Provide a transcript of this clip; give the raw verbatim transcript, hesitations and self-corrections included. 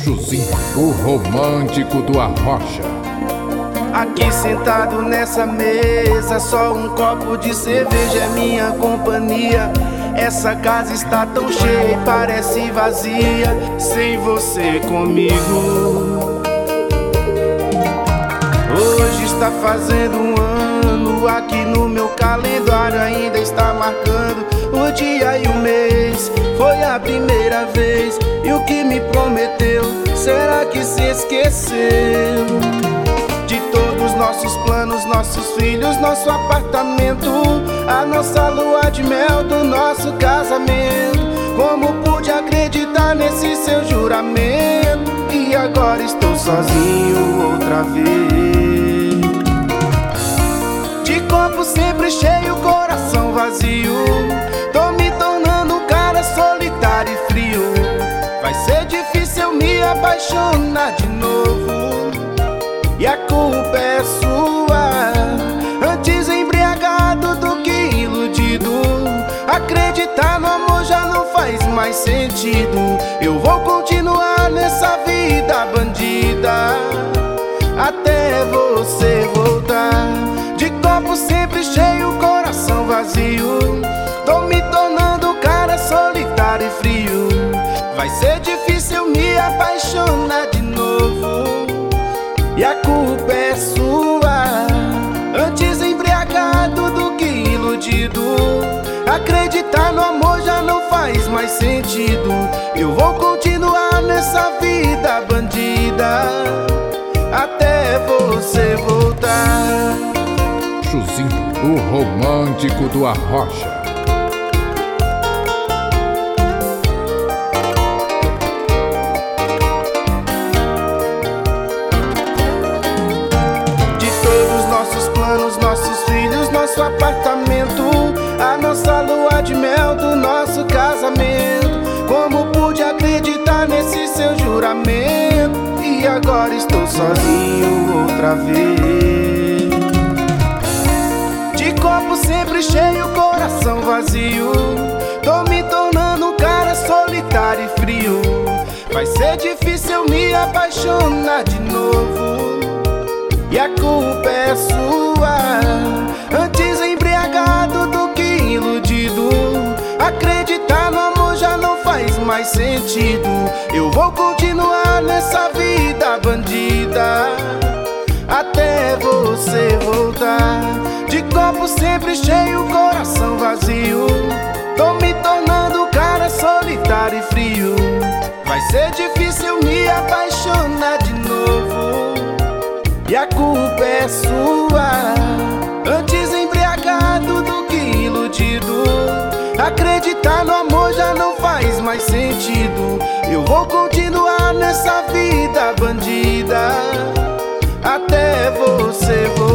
Chuzinho, o romântico do Arrocha. Aqui sentado nessa mesa, só um copo de cerveja é minha companhia. Essa casa está tão cheia e parece vazia sem você comigo. Hoje está fazendo um ano, aqui no meu calendário ainda está marcando o dia e o mês. Foi a primeira vez, e o que me prometeu, será que se esqueceu? De todos nossos planos, nossos filhos, nosso apartamento, a nossa lua de mel do nosso casamento. Como pude acreditar nesse seu juramento? E agora estou sozinho outra vez. De copo sempre cheio, coração vazio, tô me tornando um cara solitário e frio. Vai ser difícil eu me apaixonar de novo, e a culpa é sua. Antes embriagado do que iludido, acreditar no amor já não faz mais sentido. Eu vou continuar nessa vida bandida até você voltar. De copo sempre cheio, coração vazio, tô me tornando um cara solitário e frio. Vai ser difícil eu me apaixonar de novo, e a culpa é sua. Antes embriagado do que iludido, acreditar no amor já não faz mais sentido. Eu vou continuar nessa vida bandida até você voltar. Chuzinho, o romântico do Arrocha. Nossos filhos, nosso apartamento, a nossa lua de mel do nosso casamento. Como pude acreditar nesse seu juramento? E agora estou sozinho outra vez. De copo sempre cheio, coração vazio, tô me tornando um cara solitário e frio. Vai ser difícil eu me apaixonar de novo, e a culpa é sua. Antes embriagado do que iludido, acreditar no amor já não faz mais sentido. Eu vou continuar nessa vida bandida até você voltar. De copo sempre cheio, coração vazio, tô me tornando um cara solitário e frio. Vai ser difícil me apaixonar de novo, e a culpa é sua. Antes embriagado do que iludido, acreditar no amor já não faz mais sentido. Eu vou continuar nessa vida bandida até você voltar.